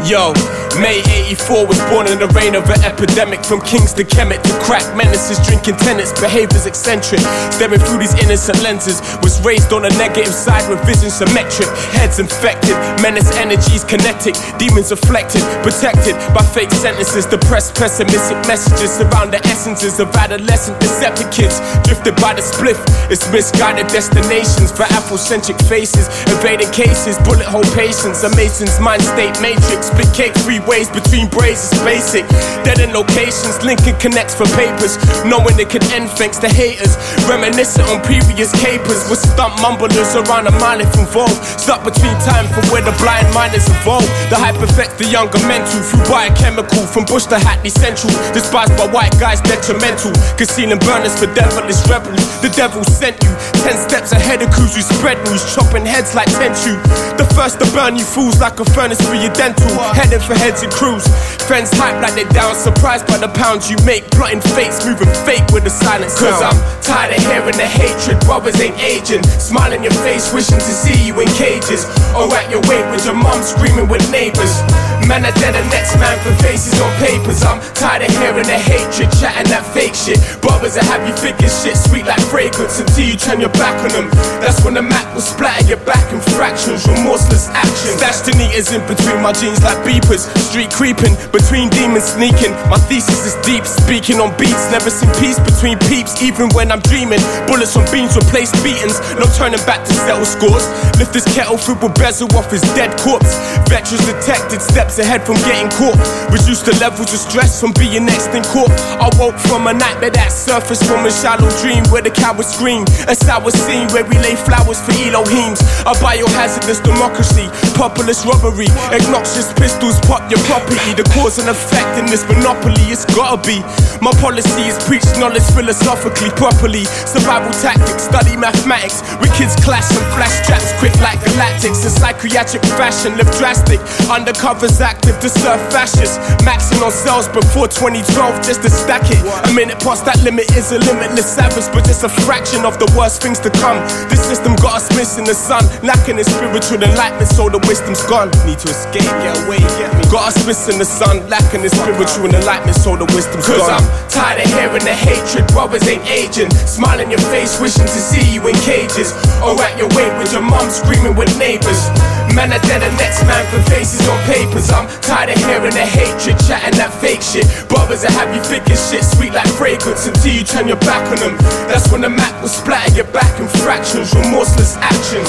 Yo, May 84 was born in the reign of an epidemic. From kings to Kemet to crack menaces, drinking tenants, behaviors eccentric. Staring through these innocent lenses. Was raised on a negative side with vision symmetric. Heads infected, menace energies kinetic. Demons afflicted, protected by fake sentences. Depressed, pessimistic messages surround the essences of adolescent deceptive kids. Drifted by the spliff, it's misguided destinations for Afrocentric faces. Evading cases, bullet hole patience. A Mason's mind state matrix. Split cake 3 ways between braids is basic. Dead in locations, linking connects for papers. Knowing it could end thanks to haters. Reminiscent on previous capers. With stunt mumblers around a mile if involved. Stuck between time from where the blind mind is evolved. The hype affects the younger mental. Through biochemical, from Bush to Hackney Central. Despised by white guys, detrimental. Concealing burners for devilish rebels. The devil sent you 10 steps ahead of crews who spread news. Chopping heads like tenchu. The first to burn you fools like a furnace for your dental. Heading for heads and crews. Friends hype like they down. Surprised by the pounds you make. Plotting fates, moving fake with the silence. Cause I'm tired of hearing the hatred. Brothers ain't aging. Smile in your face, wishing to see you in cages. Or at your wake with your mom screaming with neighbors. Man are dead and next man for faces on papers. I'm tired of hearing the hatred, chatting that fake shit. Brothers that have you thinking shit sweet like fragrance until you turn your back on them. That's when the Mac will splatter your back in fractions. Remorseless actions. Stashed in eaters in between my jeans like beepers. Street creeping, between demons sneaking. My thesis is deep, speaking on beats. Never seen peace between peeps, even when I'm dreaming. Bullets on beams replace beatings. No turning back to settle scores. Lift this kettle filled with bezel off his dead corpse. Veterans detected, steps ahead from getting caught. Reduce the levels of stress from being next in court. I woke from a nightmare that surfaced from a shallow dream where the cowards scream. A sour scene where we lay flowers for Elohims. A biohazardous democracy, populist robbery. Obnoxious pistols pop your property. The cause and effect in this monopoly, it's gotta be. My policy is preach knowledge philosophically, properly. Survival tactics, study mathematics. With kids clash and flash traps quick like galactics. In psychiatric fashion, live drastic. Undercovers active to serve fascists. Maxing on cells before 2012 just to stack it. A minute past that limit is a limitless savage, but just a fraction of the worst things to come. This system got us missing the sun, lacking in spiritual enlightenment, so the wisdom's gone. Need to escape, get away, get me. Got us missing the sun, lacking in spiritual enlightenment, so the wisdom's gone. Cause I'm tired of hearing the hatred, brothers ain't aging. Smile in your face, wishing to see you in cages. Or at your wake with your mom screaming with neighbors. Man are dead and next man for faces on papers. I'm tired of hearing the hatred, chatting that fake shit. Brothers that have you thinking shit sweet like fragrance until you turn your back on them. That's when the Mac will splatter your back in fractions. Remorseless actions.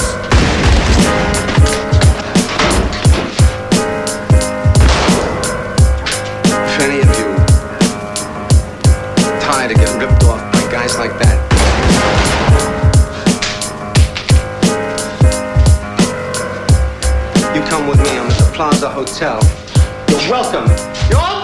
If any of you tired of getting ripped off by guys like that, you come with me. I'm at the Plaza Hotel. You're welcome. You're